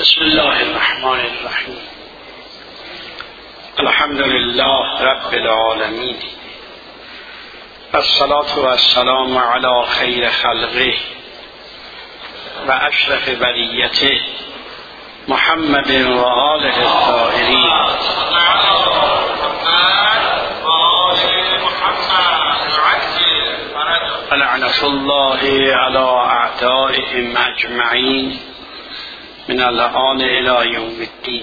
بسم الله الرحمن الرحیم. الحمد لله رب العالمین، الصلاة والسلام علی خیر خلقه و اشرف بریته محمد و آله الطاهرین. لعنة الله على أعدائهم أجمعين من الآن إلى يوم الدين.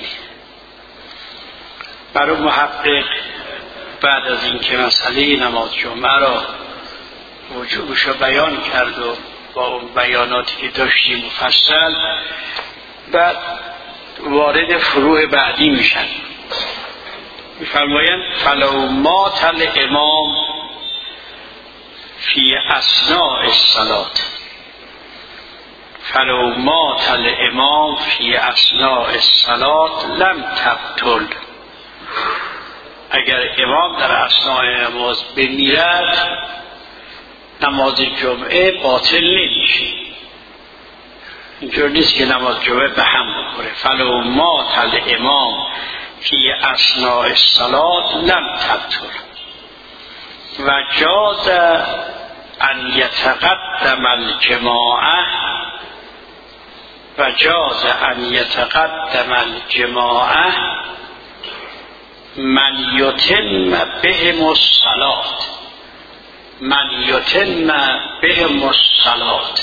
برای محقق بعد از اینکه مسئله نماز جمعه را وجوبش را بیان کرد و با اون بیاناتی که داشتیم مفصل، بعد وارد فروع بعدی میشن. میفرمایند فلو مات الامام فی اثناء الصلاة، فلو مات الامام فی اثناء الصلاة لم تبطل. اگر امام در اثناء نماز بمیرد نماز جمعه باطل نمیشه. اینجور نیست که نماز جمعه به هم بخوره. فلو مات الامام فی اثناء الصلاة لم تبطل و جاز ان یتقدم الجماعه و جاز ان یتقدم الجماعه من یتم بهم الصلاة، من یتم بهم الصلاة.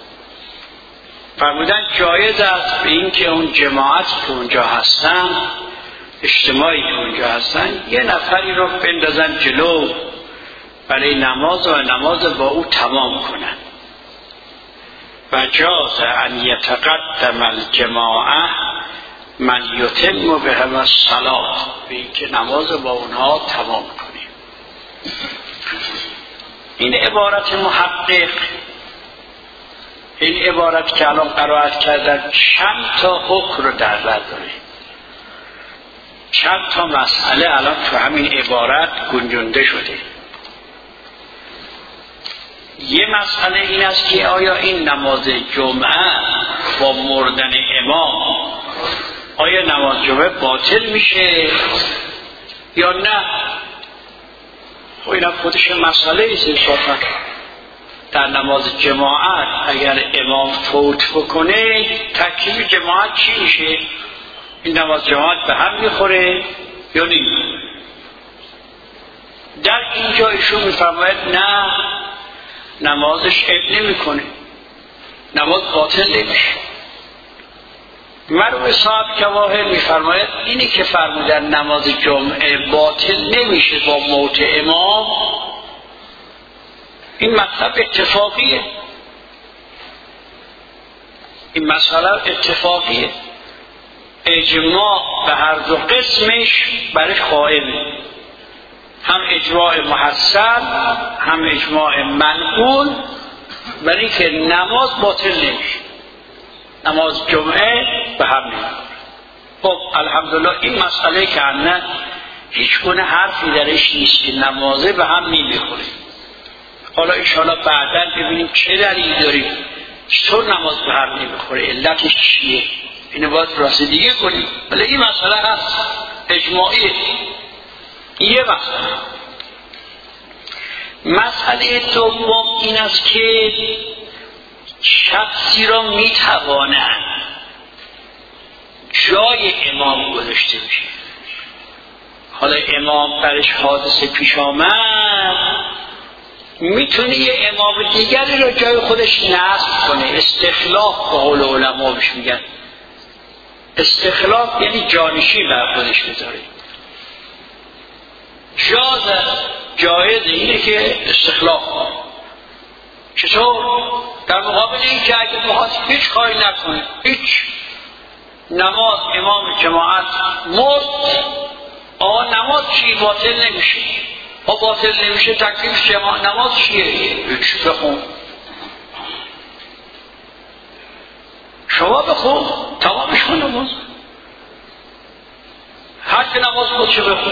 فرمودن جایز است به این که اون جماعت که اونجا هستن، اجتماعی که اونجا هستن، یه نفری رو بندازن جلو برای نماز و نماز با او تمام کنن. و جاز ان یتقدم الجماعه من یتم بهم الصلاة، به این که نماز با اونها تمام کنیم. این عبارت محقق، این عبارت که الان قرائت کردن چند تا حکم رو در بر داره، چند تا مسئله الان تو همین عبارت گنجونده شده. یه مسئله این است که آیا این نماز جمعه با مردن امام، آیا نماز جمعه باطل میشه یا نه؟ خب این خودش مسئله ایست. انصافا در نماز جماعت اگر امام فوت بکنه تکلیف جماعت چی میشه؟ این نماز جماعت به هم میخوره یا نمیخوره؟ در اینجا ایشون میفرماید نه، نمازش عیب نمیکنه، نماز باطل نمیشه. مرحوم صاحب جواهر میفرماید اینی که فرمودن نماز جمعه باطل نمیشه با موت امام، این مطلب اتفاقیه، این مسئله اتفاقیه. اجماع به هر دو قسمش برای قائمه، هم اجماع محسن هم اجماع منقول، برای که نماز باطل نمیشه، نماز جمعه به هم نمیخوره. خب الحمدلله این مسئله که نه هیچ گونه حرفی درش نیست که نمازه به هم نمیخوره. حالا انشاءالله بعداً ببینیم چه دلیلی داریم چطور نماز به هم نمیخوره، علتش چیه، اینو باید راسدگی کنیم. ولی این مسئله هست اجماعیه. یه مسئله دوم این است که شخصی را میتوانند جای امام گذاشته بشه. حالا امام برش حادثه پیش آمد، میتونه یه امام دیگری را جای خودش نصب کنه. استخلاف به قول علما بهش میگن. استخلاف یعنی جانشین بر خودش بذاره. جایز اینه که استخلاف کنه. چطور؟ در مقابل این که اگه بخواد هیچ کاری نکنه، هیچ نماز امام جماعت مرد، آقا نماز چی باطل نمیشه؟ باطل نمیشه تکلیف جماعت نماز چیه؟ هیچ بخون، شما بخون تمامش کن نماز، هر که نماز بود چه بخون.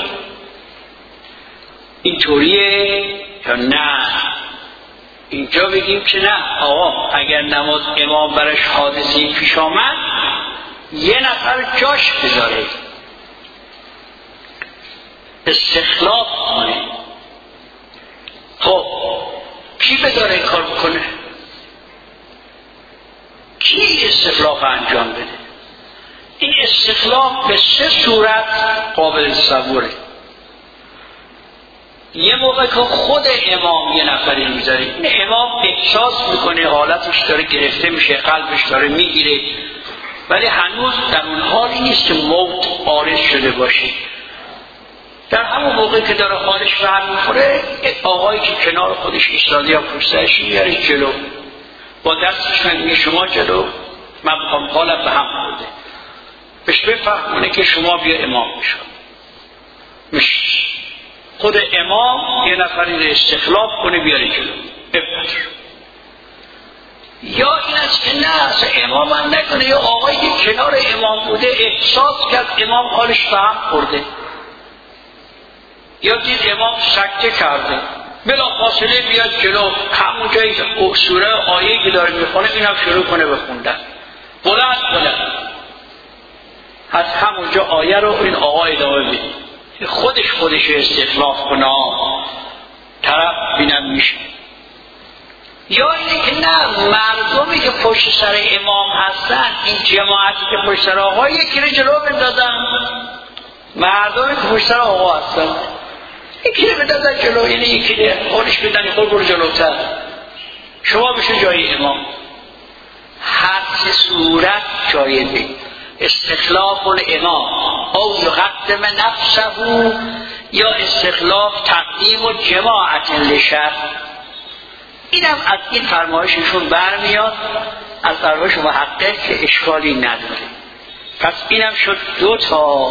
اینطوریه یا نه؟ اینجا بگیم که نه، آقا اگر نماز امام برش حادثه پیش آمد یه نفر جاش بذاره، استخلاف کنه. خب کی بذاره این کار بکنه؟ کی استخلاف انجام بده؟ این استخلاف به 3 صورت قابل تصوره. یه موقع که خود امام یه نفری میذاره، این امام احساس میکنه حالتش داره گرفته میشه، قلبش داره میگیره، ولی هنوز در اون حالی نیست که موت عارض شده باشه. در همون موقع که داره حالش به هم میخوره، یک آقایی که کنار خودش ایستاده یا پشتش میاره جلو، با دستش میگه شما جلو، من بخوام حالم به هم خورده، بهش بفهمونه که شما بیا امام میشه. خود امام یه نفری رو استخلاف کنه بیاره جلو بپتر. یا این است که نه اصلا امام هم نکنه، یا آقایی که کنار امام بوده احساس کرد امام حالش به هم خورده، یا دید امام سکته کرده، بلا فاصله بیاد جلو، همون جایی سوره آیه‌ای که داره میخونه این هم شروع کنه بخوندن بلند. از همونجا آیه رو این آقا ادامه بده، خودش استخلاف کنه، طرف بینم میشه. یا اینه که نه، مردمی که پشت سر امام هستن، این جماعتی که پشت سر آقا، یکی رو جلو بندازن. مردمی که پشت سر آقا هستن یکی رو بندازن جلو، اینه یکی رو خودش بدن، خود برو جلوتر، شما بشه جای امام. هر 3 صورت جایزه. استخلاف الامام او یقدم نفسه، یا استخلاف تقدیم و جماعت لشر. اینم از این فرمایششون برمیاد، از فرمایش محقق که اشکالی نداره. پس اینم شد 2 تا.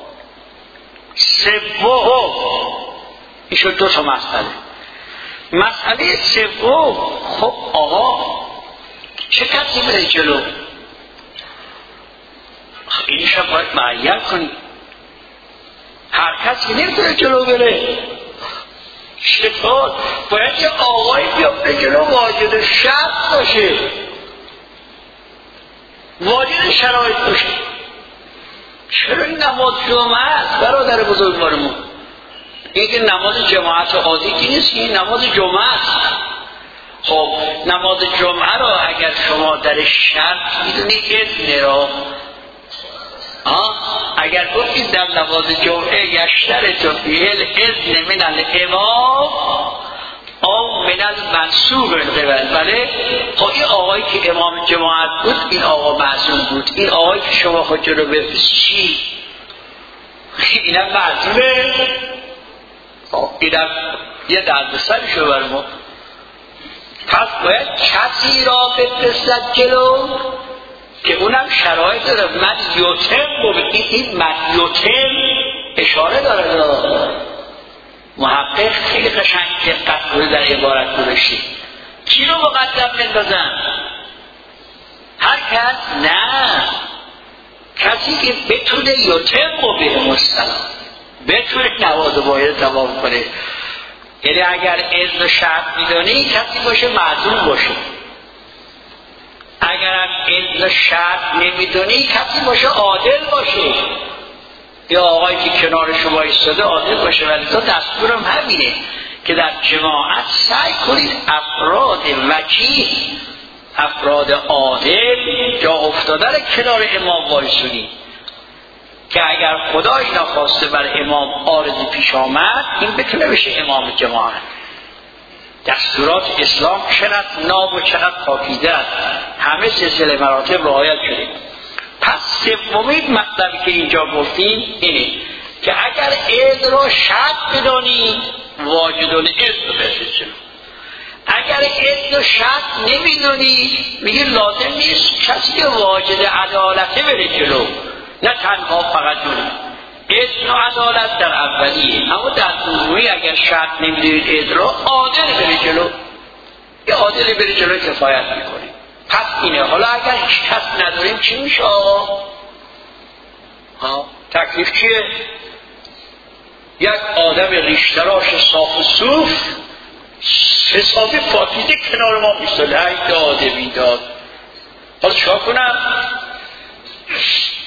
سوم این شد 2 تا مسئله. مسئله سوم، خب آقا چه کسی بره جلو؟ اینش هم باید معین کنی. هر کسی نمیتونه جلو بره. چطور؟ باید یه آقایی بیافته جلو، واجد شرط باشه، واجد شرایط باشه. چرا این نماز جمعه است برادر بزرگوارمون؟ این که نماز جماعت عادی نیست، این نماز جمعه است. خب نماز جمعه را اگر شما در شرط میدونی اذن را، اگر گفتید در نماز جمعه یشترط فیه الاذن من الامام او من المنصوب القبل، بله. خب این آقایی که امام جماعت بود، این آقا معصوم بود. این آقایی که شما خود جلو بفرست چی؟ اینم معصومه. اینم یه دردسرشو بر ما. پس باید کسی را بفرستد جلو که اونم شرایط داره. من یوتم بود، این من یوتم اشاره داره. محقق خیلی قشنگ دقت کنه در عبارت گذاشته. کی رو مقدم بندازن؟ هر کس؟ نه، کسی که بتونه یوتم و به مستلم بتونه نواز باید تمام کنه. یعنی اگر اذن و شرط میدانی کسی باشه معذور باشه، اگر اذن و شرط نمیدونی کسی باشه عادل باشه. یا آقایی که کنار شما ایستاده عادل باشه. ولی تو دستورم همینه که در جماعت سعی کنید افراد وکیل، افراد عادل جا افتاده رو کنار امام وایسونید که اگر خدای نخواسته بر امام عارضی پیش آمد این بتونه بشه امام جماعت. دستورات اسلام چقدر ناب و چقدر پاکیده است، همه سلسله مراتب رعایت شده. پس سومین مطلبی که اینجا گفتیم اینه که اگر اذن رو شرط بدانی واجد الاذن بشه. اگر اذن رو شرط نمیدونی میگه لازم نیست کسی که واجد عدالته بره جلو، نه تنها فقط جلو. اذن و عدالت در اولیه، اما در دومی اگر شرط نمیدونید اذن رو عادل بره جلو، یه عادل بره جلو کفایت میکنه. پس اینه. حالا اگر هیچ کس نداریم چی میشه؟ تکلیف چیه؟ یک آدم ریشتراش صاف و صوف حسابی پاکیده کنار ما میستاده، ای داده بیداد. حالا چرا کنم؟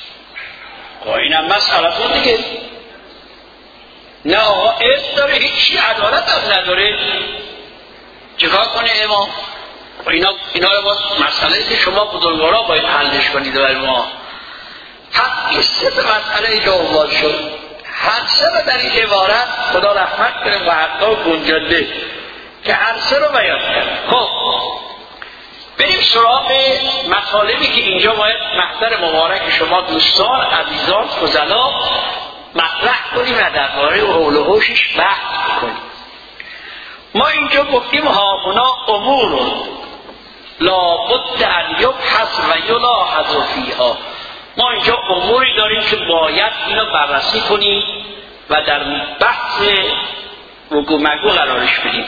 اینم مسئله دیگه. نه آقا اسم داره، هیچی عدالت هم نداره، چیکار کنه امام؟ اینا رو باز مسئله که شما بزرگوارا باید حلش کنید برای ما. حتی سه مسئله جواب شد، هر سه در این عبارت خدا رحمت کنه و حتی گنجنده که هر سه رو بیان کرد. خب بریم سراغ مطالبی که اینجا باید محضر مبارک شما دوستان عزیزان فضلا مطرح کنیم و درباره حول و حوشش بحث کنیم. ما اینجا گفتیم هاهنا امور لابد ان یبحث و یلاحظ فیها. ما اینجا اموری داریم که باید اینو بررسی کنیم و در بحث وگو مگو قرارش بدیم.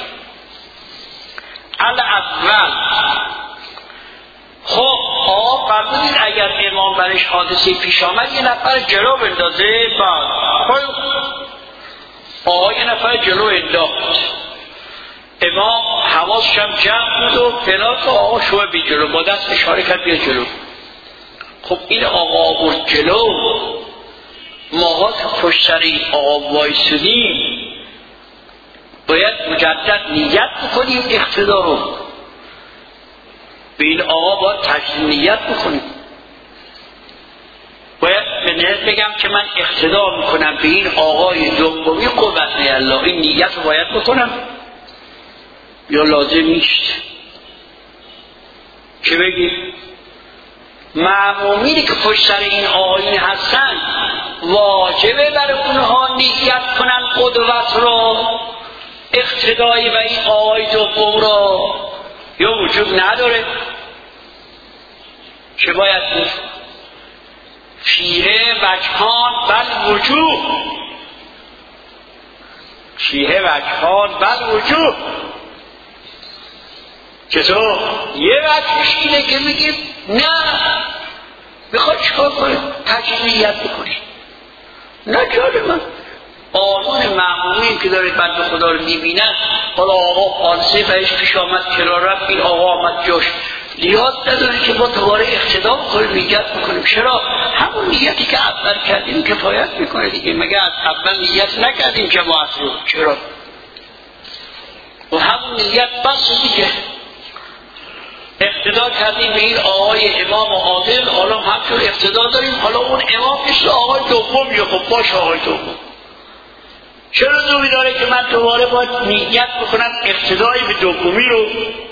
الاول خب آقا فرمودید اگر امام برش حادثه پیش آمد یه نفر جلو بندازه، بعد آقا یه نفر جلو انداخت، امام حواسش هم جمع بود و فلان که آقا شوه بی جلو، با دست اشاره کرد بیا جلو. خب این آقا آورد جلو، ماها که پشت سر این آقا وایسودیم باید مجدد نیت بکنیم اقتدا رو، به این آقا باید تجدید نیت بکنیم. باید به نهایت بگم که من اقتدا میکنم به این آقای دومی قوت الله، این نیت رو باید بکنم یا لازم نیست؟ چه بگیم؟ معمومینی که پشت سر این آقایین هستن واجبه برای اونها نیت کنن قدوت رو، اقتدایی و این آقای دوم رو، یا وجود نداره؟ چه باید بود؟ فیه وجهان بل وجوه، فیه وجهان بل وجوه. چطور؟ یه وجهش اینه که میگیم نه میخواد چکار کنه؟ تجلیت بکنی. نه جاله من آنون معمومین که داره بند خدا رو میبینن، حالا آقا حادثه بهش پیش آمد کنار رفت، این آقا آمد جاش، نیاز نداره که ما دوباره اقتدا بکنیم نیت بکنیم. چرا؟ همون نیتی که اول کردیم کفایت میکنه دیگه. مگه از اول نیت نکردیم جماعت رو؟ چرا؟ و همون نیت بس دیگه. اقتدا کردیم به این آقای امام عادل، حالا همچون اقتدا داریم، حالا اون امام مثل آقای دوم یا خب باش آقای دوم. چرا دومی داره که من دوباره باید نیت بکنم اقتدای به دومی رو؟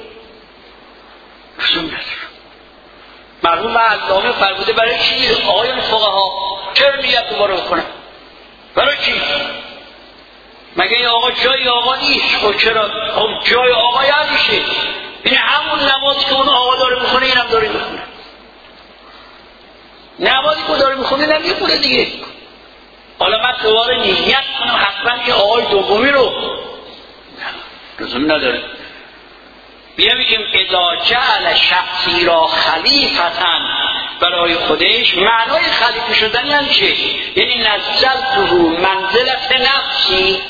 رسول ندارم. مرحوم علامه فرموده برای چی آقایان فقها چرا نیت دوباره بکنم؟ برای چی؟ مگه این آقا جای آقا نیست؟ خب چرا؟ خب جای آقا یاد میشه. این همون نمازی که اون آقا داره میخونه این هم داره میخونه. نمازی که داره میخونه نمیخونه دیگه. حالا من دوباره نیت کنم حتما که آقای دومی رو لزوم نداره. بیا میگیم اذا جعل شخصی را خلیفتا برای خودش، معنای خلیفه شدن یعنی چه؟ یعنی نزلته منزلت نفسی،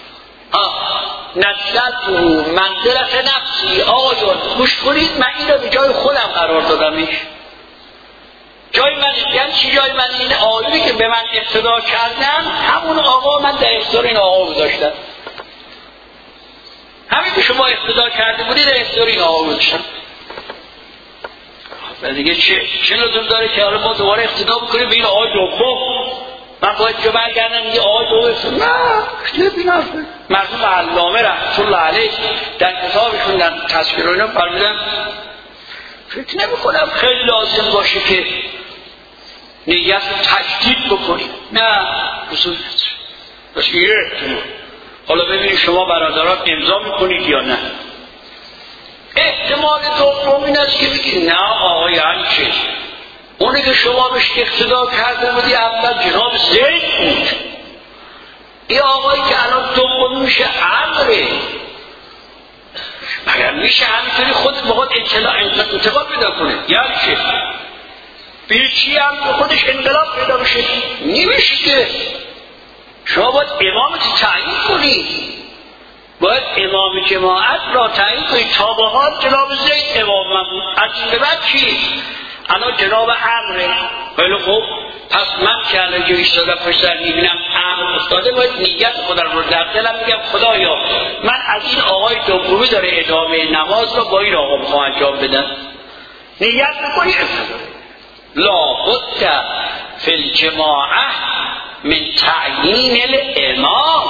نزلته منزلت نفسی. آقایون گوش کنید، من این رو به جای خودم قرار دادمش. جای من یعنی چی جای من؟ این آقایی که به من اقتدا کردن همون آقا من در اختیار این آقا گذاشتم. همین که شما اقتدا کرده بودید در اختیار این آقا گذاشتم. و دیگه چه لزوم داره که حالا ما دوباره اقتدا بکنیم به این آقای دوم؟ من باید جو برگردم یه آقای دوم؟ نه چه بی‌نظر. مرحوم علامه رحمت الله علیه در کتابشون در تذکره اینا فرمودن فکر نمی‌کنم خیلی لازم باشه که نیت تجدید بکنیم. نه رسول بس یه احتمال. حالا ببینید شما برادران امضا میکنید یا نه. احتمال دوم این است که بگید نه آقای چه اونی که شما بهش اقتدا کرده بودی اول جناب زید بود، این آقایی که الان دوم میشه عمره. مگر میشه همینطوری خود به خود انتقال پیدا کنه؟ یعنی چه؟ به چی هم به خودش انقلاب پیدا بشه؟ نمیشه که. شما باید امامت تعیین کنید، باید امام جماعت را تعیین کنید. تا به حال جناب زید امام من بود، از این به بعد چی؟ الان جناب عمره. خیلی خوب، پس من که الان جو ایستادم پشت سر میبینم امر افتاده، باید نیت خودم رو در دلم میگم خدایا من از این آقای دومی داره ادامه نماز رو با این آقا میخوام انجام بدم. نیت میکنی لا بد فی الجماعه من تعیین الامام.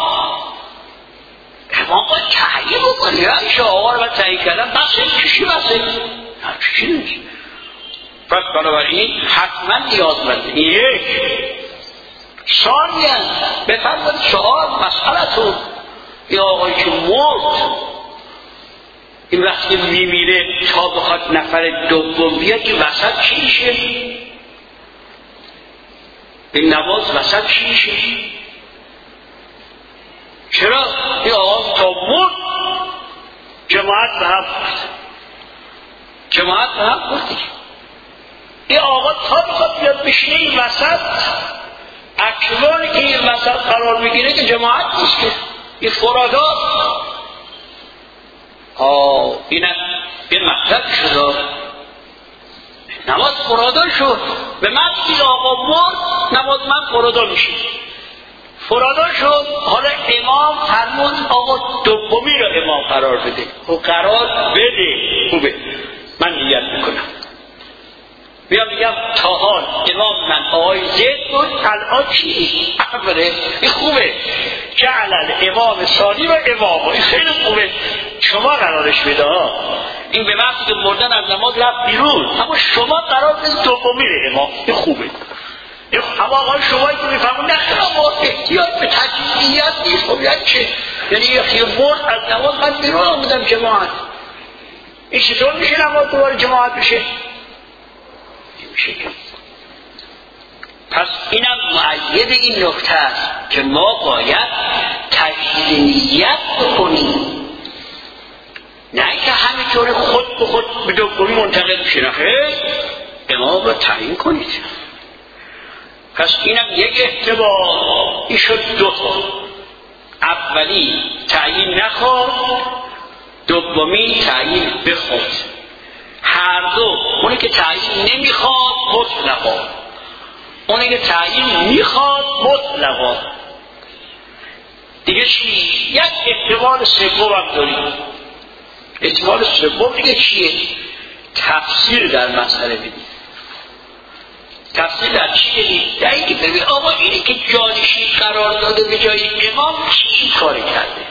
امام باید تعیین بکنی. این آقا رو باید تعیین کردم بسه چشی بسه چشی نیست. پس بنابراین حتما نیازمنده. یک ثانیاً بفرمایید سؤال مسئلتون این آقایی که مرد این وقتی میمیره تا بخواد نفر دوم بیاد این وسط چی میشه؟ این نماز وسط چی میشه؟ چرا؟ این آقا تا مرد جماعت به هم برد. جماعت به هم بردی. این آقا تا بخواد بیاد بشینه این وسط، اکنونی که این وسط قرار میگیره که جماعت نیست که این فرادات. این مطلب شد نماز فرادار شد. به من آقا مرد نماز من فرادار میشه. فرادار شد. حالا امام فرمود آقا دومی رو امام قرار بده. خب قرار بده. خوبه من نیت میکنم. بیا میگم تا حال امام من آقای زید بود الان چی؟ اوله این خوبه. جعل الامام ثانی و امام. این خیلی خوبه. شما قرارش بده این به وقتی که مردن از نماز رفت بیرون، اما شما قرار بده دومی رو امام. این خوبه. اما آقای شمایی که میفهمون نه ما احتیاج به تجدیدیت نیست. خب یعنی چه؟ یعنی یکی مرد از نماز من بیرون آمدم جماعت. این چطور میشه نماز دوباره جماعت بشه؟ پس اینم مؤید این نکته است که ما باید تجدید نیت بکنیم، نه اینکه همینطور خود به خود به دومی منتقل بشه. نخیر، امام رو تعیین کنید. پس اینم یک احتمال. این شد دو تا. اولی تعیین نخواد، دومی تعیین بخواد. هر دو، اونی که تعیین نمیخواد مطلقا، اونی که تعیین میخواد مطلقا. دیگه چی؟ یک احتمال سوم هم داریم. احتمال سوم دیگه چیه؟ تفسیر در مسئله بدیم. تفسیر در چی بدیم؟ در اینکه ببین آقا اینی که جانشین قرار داده به جای امام چی کاری کرده؟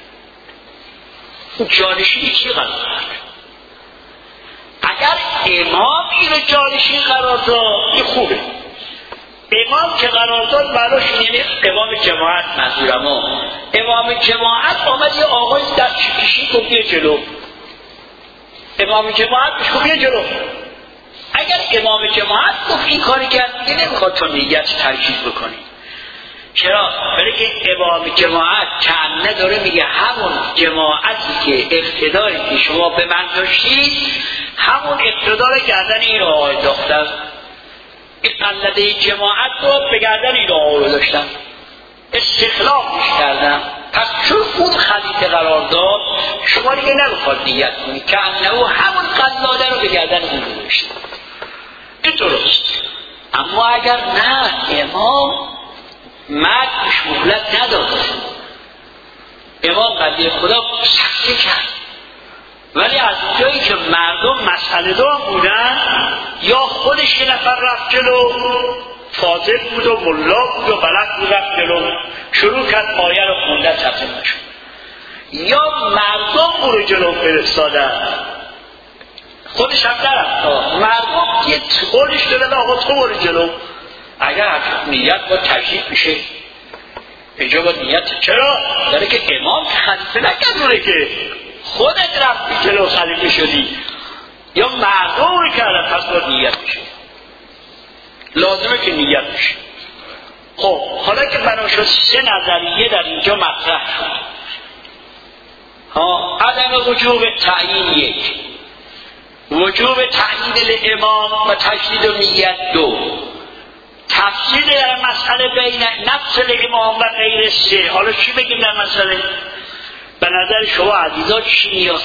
اون جانشینی چی قرار داده؟ اگر امام اینو جانشین قرار داد این خوبه. امام که قرار داد معناش یعنی امام جماعت منظورم. امام جماعت آمد یه آقای در کشید گفت بیا جلو. امام جماعت گفت بیا جلو. اگر امام جماعت گفت این کاری کرد دیگه نمیخواد تو نیت ترکیب بکنی. چرا؟ برای که امام جماعت کنه داره میگه همون جماعتی که اقتداری که شما به من داشتید همون اقتدار گردن این آقای داشتن. این قلده جماعت رو به گردن این آقای داشتن، استخلافش کردن. پس چون اون خلیفه قرار داد شما دیگه نمیخواد نیت کنید که انه همون قلاده رو به گردن اون داشتن. این درست. اما اگر نه امام مردش مهلت نداد، امام قضیه خدا سخته کرد، ولی از جایی که مردم مسئله دار بودن یا خودش یه نفر رفت جلو فاضل بود و ملا بود و بلد بود رفت جلو شروع کرد آیه رو خوندن تفسیر نشد، یا مردم او رو جلو فرستادن خودش هم نرفت، مردم یه قولش دادن آقا تو برو جلو. اگر نیت با تشریف میشه اینجا با نیت. چرا؟ داره که امام خلیفه نکردونه که خودت رفتی جلو خلیفه شدی، یا مردم رو کردن، پس با نیت میشه. لازمه که نیت میشه. خب حالا که بنا شد سه نظریه در اینجا مطرح شد. عدم وجوب تعیین یک، وجوب تعیین الامام و تجدید و نیت دو، تفصیل در مسئله بین نفس الامام و غیر سه. حالا چی بگیم در مسئله؟ به نظر شما عزیزان چی نیاز؟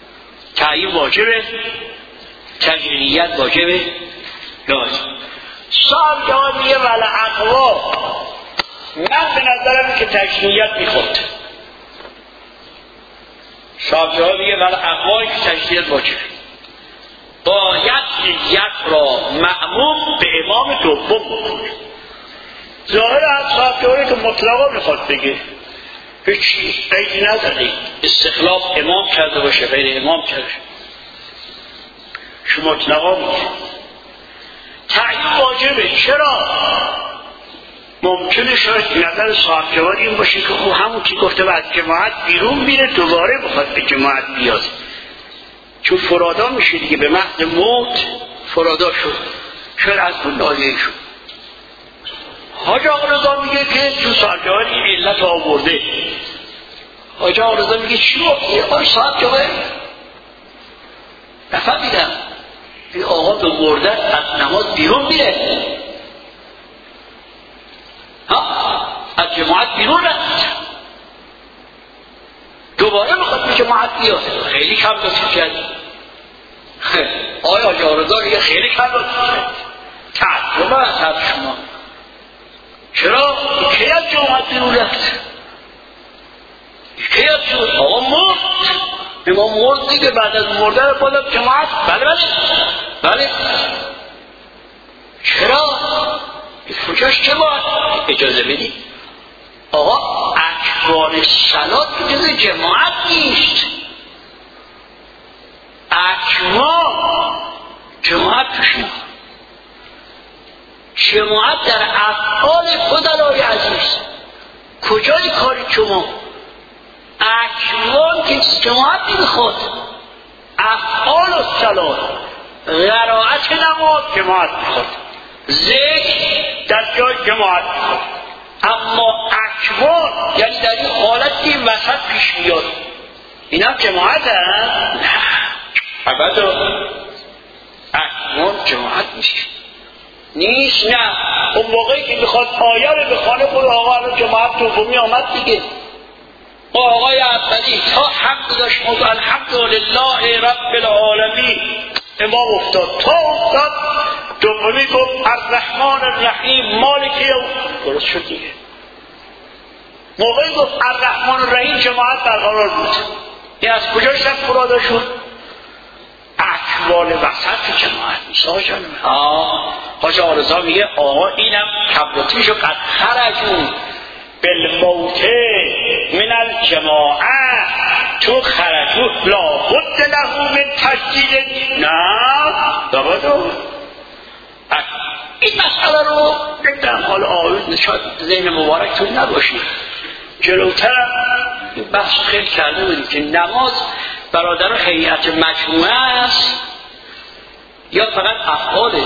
تعیین واجبه، تجدید نیت واجبه؟ لازم. صاحب جواب میگه ولی اقوا، من به نظرم که تشنیعیت میخورد. صاحب جواب میگه ولی اقوایی که تشنیعیت واجبه، باید یک را مأموم به امام دوم بکنه. ظاهر از صاحب جوابی که مطلقا میخواد بگه هیچ قیدی نداره، استخلاف امام کرده باشه غیر امام کرده شما مطلقا میگه تعیین واجبه. چرا؟ ممکنه شاید نظر صاحب جواب این باشه که او همون که گفته بعد جماعت بیرون میره دوباره بخواد به جماعت بیاد، چون فرادا میشه دیگه، به محض موت فرادا شد، شاید از اون ناحیه شد. حاج آقا رضا میگه که تو صاحب جواب این علت آورده. حاج آقا رضا میگه چی آقای صاحب جواب نفهمیدم این آقا به مردن از نماز بیرون میره، از جماعت بیرون رفت، دوباره میخواد به جماعت بیاد. خیلی کم لطفی کرد. آیا جاردار یه خیلی کم لطفی کرد. تعجب از شما چرا؟ کی از جماعت بیرون رفت؟ کی از جماعت؟ آقا مرد، امام مرد دیگه، بعد از مردن بالا جماعت. بله چرا؟ کجاش چه باید؟ اجازه بدید آقا اکبار صلات جز جماعت نیست. اکبار جماعت توشون، جماعت در افعال فضلای عزیز. کجای کاری شما؟ اکبار که جماعت نمیخواد، افعال و صلات، قرائت نماز جماعت میخواد، ذکر در جای جماعت میخواد. اما اکبار یعنی در این حالت که وسط پیش میاد این هم جماعت هم؟ نه ابدا، اکبار جماعت نیست. نه اون موقعی که میخواد آیه رو بخوانه خود آقا الان جماعت دومی آمد دیگه. آقای اولی تا حمد داشت موضوع الحمدلله رب العالمین، امام افتاد تا افتاد دومی گفت الرحمن الرحیم مالک یوم، درست شد دیگه. موقعی گفت الرحمن الرحیم جماعت برقرار بود. این از کجا شد فرادا شد؟ اکوال وسط جماعت نیست. آقا جانم حاج آرزا میگه آقا اینم کبرتیشو قد خرجون بالموت من الجماعه، تو خرجو لا بد له من تجدید. نه دابدو این مسئله رو بگم حال آیوز نشاد ذهن مبارکتون نباشید. جلوتر بحث خیلی کرده بودیم که نماز برادر هیئت مجموعه است یا فقط افعاله.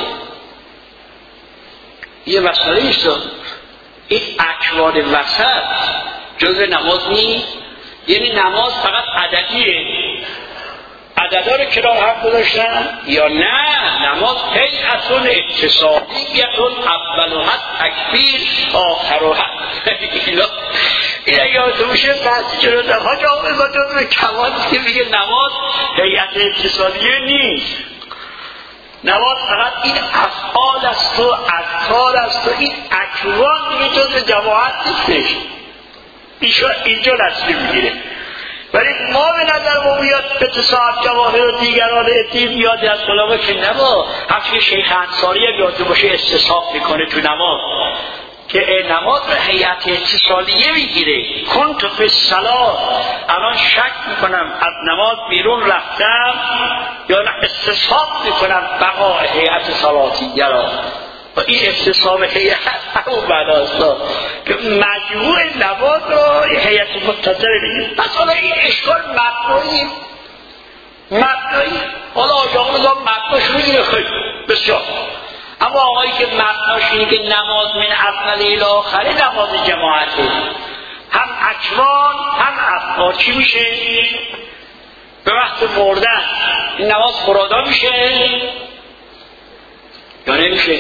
یه مسئله ایست، این اکوان وسط جزء نماز نیست. یعنی نماز فقط عددیه، عددا رو کنار هم گذاشتن یا نه نماز هیئتون اتصالیتون اولها تکبیر آخرها. این اگه یادتون باشه بحثی جلو در حاج آقای با جزء کمال که میگه نماز هیئت اتصالیه نیست. نماز فقط این افعال است و اذکار است و این اکوان دیگه جزء جماعت نیستش. اینجا نسلی میگیره. ولی ما به نظر ما بیاد به تصاحب جواهر و دیگران اتیم یاد از علماء که نما همچنین شیخ انصاری یاد باشه استصحاب میکنه تو نماز که نماز رو هیئت اتصالیه میگیره. کنت فی الصلاة، الان شک میکنم از نماز بیرون رفتم یا نه استصحاب میکنم بقا هیئت صلاتیه را. و این استصحاب هیئت همون بناستا که مجموع نماز رو هیئت متصله بگیره. پس حالا این اشکال مبنایی حالا آجاق نظام مبناش میگیره خیلی بسیار. اما آقایی که مبناش اینه که نماز من اول الی آخر نماز جماعته، هم اکوان هم افعال چی میشه؟ به وقت مردن این نماز فرادا میشه یا نمیشه؟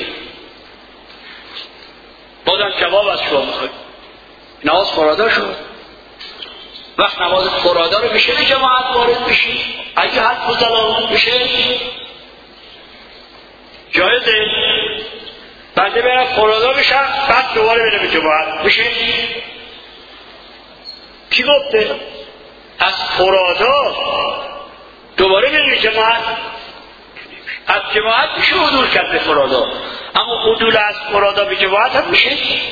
بازم جواب از شما میخواید. نماز فرادا شد، وقت نماز فرادا رو میشه به جماعت وارد بشی، اگه حد فضلا میشه جایزه. بعد برن فرادا بشن بعد دوباره بره به جماعت میشه؟ کی گفته؟ از فرادا دوباره بره به جماعت؟ از جماعت میشه عدول کرد به فرادا، اما عدول از فرادا به جماعت هم میشه؟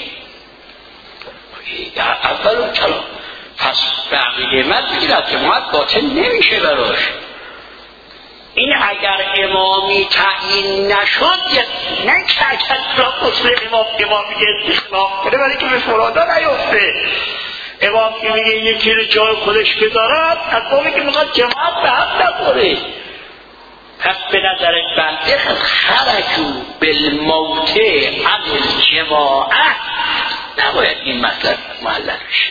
اول اون کلام. پس به عقیده من بگیر از جماعت باطل نمیشه براش. این اگر امامی تعیین نشد، نه که اگر را اصول امام میگه استخلاف کنه ولی که به فرادا نیفته. امام که میگه یکی رو جای خودش بذارد، از موقعی که میخواد جماعت به هم نخوره. پس به نظر بنده خرجو بالموت عن الجماعت نباید این مطلب معلق بشه.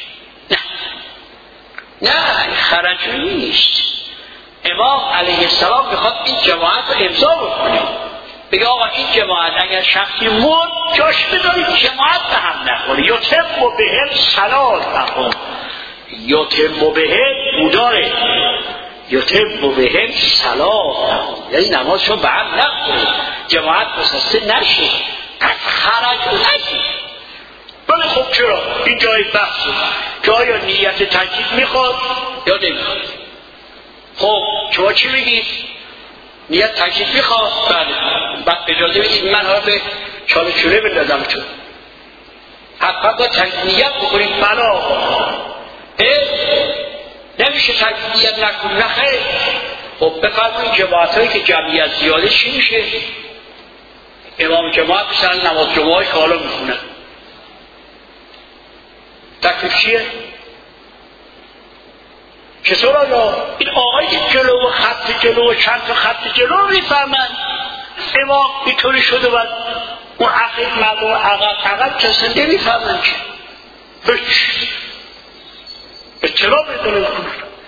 نه خرجو نیست. امام علیه السلام بخواد این جماعت رو امضا بکنه، بگه آقا این جماعت اگر شخصی مرد جاش بذارید جماعت به هم نخوره. یتم و بهم صلاتهم، یتم و بهم بوداره، یتم و بهم صلاتهم، یعنی نمازشون به هم نخوره، جماعت بسسته نشه، از خرجو نشه. بله خب چرا؟ این جای بحثه که آیا نیت تجدید میخواد یا نمیخواد. خب شما چی میگید؟ نیت تجدید میخواد؟ بله. بعد اجازه بدید من ها به چاله چوره بندازم تو حتما با نیت بکنید. بلا نمیشه نیت نکن نخیر. خب بفرمایید جماعت هایی که جمعیت زیاده چی میشه؟ امام جماعت مثلا نماز جمعه های که حالا میخونن تکلیف چیه؟ چطور آیا این آقای جلو و خط جلو و چند تا خط جلو میفهمن امام اینطوری شده و اون عقیق مردم عقب کسی نمیفهمن که اطلاع بدونه کنن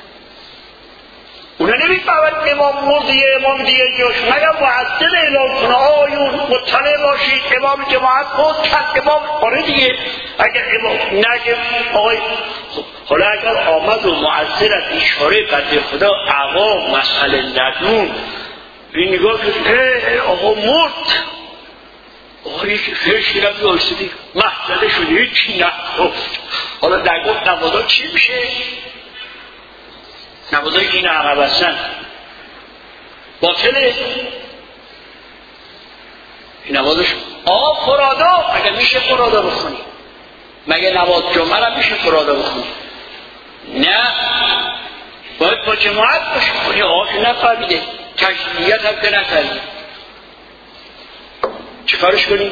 اونا نمیفهمن امام مرده امام دیگه جاش مگر معدل اعلام کنه آیون مطلع باشید امام جماعت بود کرد امام آره دیگه. اگر امام نگه آقای حالا اگر آمد و معذر از اشاره بنده خدا عوام مسئله ندون این نگاه که آقا مرد آقا یکی فرشی نمی آیستدی محضره شده هیچی نگفت. حالا نگفت نمازا چی میشه؟ نمازایی که این عقب هستن باطله این نمازش. آقا فرادا اگر میشه فرادا بخونی، مگه نماز جمعه را میشه فرادا بخونی؟ نه باید با جماعت باشه. کنی آقا که نفهمیده تجدیدیت هم که نکردی چه کارش کنی؟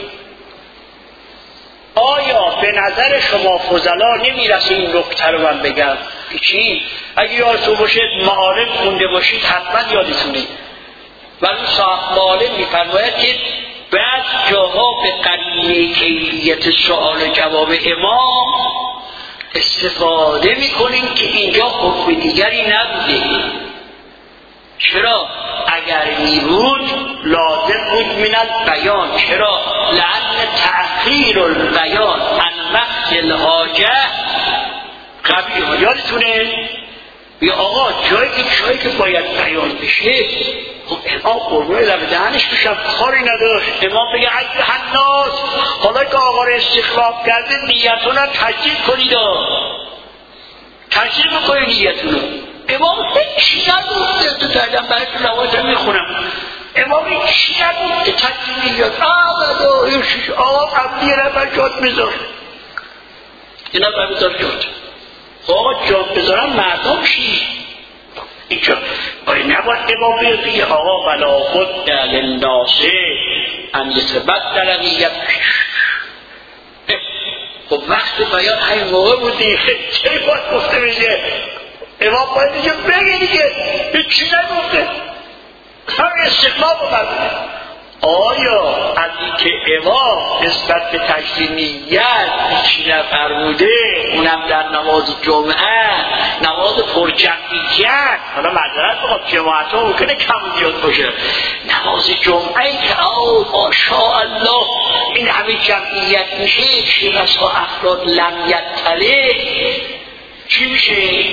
آیا به نظر شما فضلا نمیرسه این نکته رو من بگم چی؟ اگه یادتون باشه معالم خونده باشید حتما یادتونه ولی صاحب معالم میفرماید که بعد جاها به قرینه کیفیت سوال و جواب امام استفاده میکنیم که اینجا حکم دیگری نبوده. چرا؟ اگر میبود لازم بود من البیان. چرا؟ لأن تأخیر البیان عن وقت الحاجه قبیه. یادتونه بیا آقا جایی که باید بیان بشه خب امام قربون لب دهنش بشم کاری نداشت. امام بگه ایها الناس حالا که آقا رو استخلاف کرده نیتون رو تجدید کنید تجدید بکنید نیتون رو. امام هیچی نگفته تو دردم براتون روایت میخونم امام هیچی نگفته تجدید نیت آقا قبلی نفر جاد بذار این نفر بذار جاد آقا جاد بذارم مردم چی؟ اینجا باید نباید امام بیاد آقا ولا بد للناس ان یتبدل نیت. خب وقت بیان همین موقع بودی چه باید گفته بشه؟ امام باید دیگه بگه دیگه هیچی نگفته همین استقلال رو بردونه. آیا از این که امام نسبت به تجدید نیت هیچی نفرموده اونم در نماز جمعه نماز پرجمعیت حالا معذرت بخواد جماعت ها ممکنه کم زیاد باشه نماز جمعه که ماشاءالله این همه جمعیت میشه چی بسا افراد لم یطلع چی میشه؟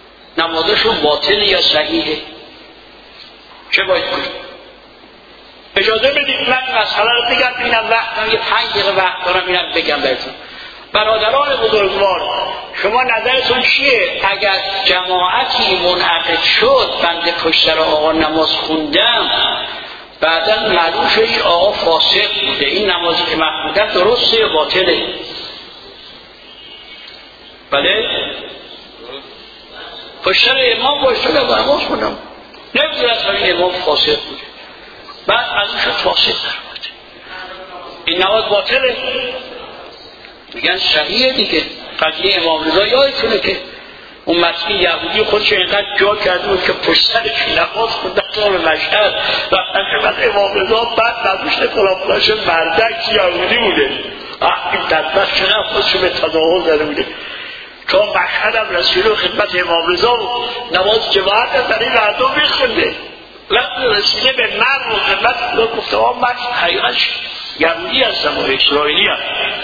نمازشون باطل یا صحیحه؟ چه باید کنیم؟ اجازه بدید من مسئله رو بگم ببینم وقت یه 5 دقیقه وقت دارم اینم بگم بهتون. برادران بزرگوار شما نظرتون چیه اگر جماعتی منعقد شد بنده پشت سر آقا نماز خوندم بعدا معلوم شد این آقا فاسق بوده، این نمازی که من خوندم درسته یا باطله؟ بله پشت سر امام باشتم نماز خوندم نمیدونم اصلا این امام فاسق بوده بعد معلوم شد فاسق در بوده، این نماز باطله؟ میگن صحیحه دیگه. قضیه امام رضا یادتونه که اون مسیح یهودی خودش اینقدر جا کرده بود که پشت سرش نماز خوندن تا به مشهد رفتن خدمت امام رضا بعد نداشته فلان مردک یهودی بوده این بدبخت چنان خودش به تظاهر زده بوده تا مشهد هم رسول خدمت امام رضا بود نماز جماعت هم در این مردم میخونده وقتی رسیده به مرد و خدمت گفته من حقیقت یهودی هستم و اسرائیلی هم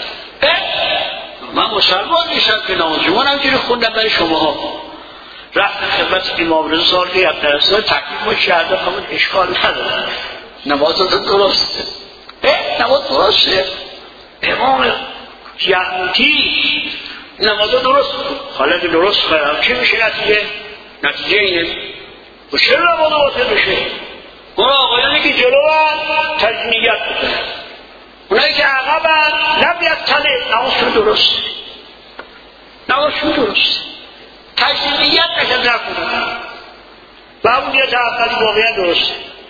من مسلمان نیستم که نماز جمعه همجوری خوندم برای شما ها رفتن خدمت امام رضا سال که درسته تکلیف ما شهده همون اشکال نداره نماز درسته نماز درسته امام یهودی نماز درست حالا که درست خواهد چی میشه نتیجه اینه و چرا نماز باطل بشه اون آقایانی که جلو هم تجمیعیت بکنه اونایی که عقب هم نبید تله نمازشون درسته نمازشون درسته تجمیعیت نکن نکنه و اون نیت اولی واقعا درسته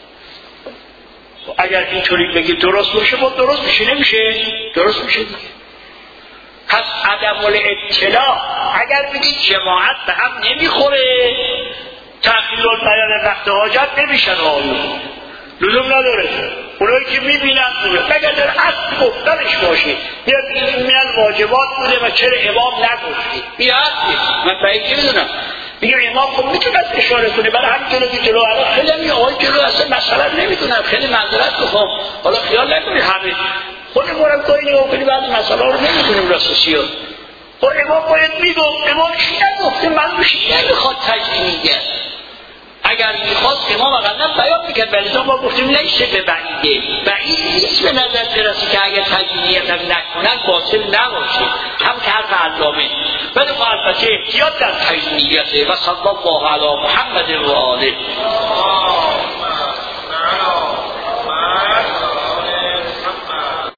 اگر اینطوری بگی درست باشه با درست میشه نمیشه درست میشه دیگه. پس عدم الاطلاع اگر بگید جماعت به هم نمیخوره تأخیر البیان وقت حاجت نمیشن آیون لزوم نداره اونایی که میبینن خوبه مگر در اصل گفتنش باشه بیاد این من واجبات بوده و چرا امام نگفتی بیاد من باید که میدونم میگه امام خب میتونست اشاره کنه برای همین جلو که جلو الان خیلی میگه آقای جلو اصلا مسئله نمیدونم خیلی معذرت بخوام حالا خیال نکنید همه خودمونم گاهی نگاه کنیم بعضی مسئله رو نمیدونیم راستی خب امام باید میگفت امام چی نگفته من بشید نمیخواد تجلیمیت اگر میخواست امام اقلا بیان میکرد ولی ما گفتیم نیسته به بعیده بعید نیست به نظر برسه که اگر تجلیمیت هم نکنن باطل نباشه هم که حرف علامه ولی خب البته احتیاط در تجلیمیته و صلی الله علی محمد و آله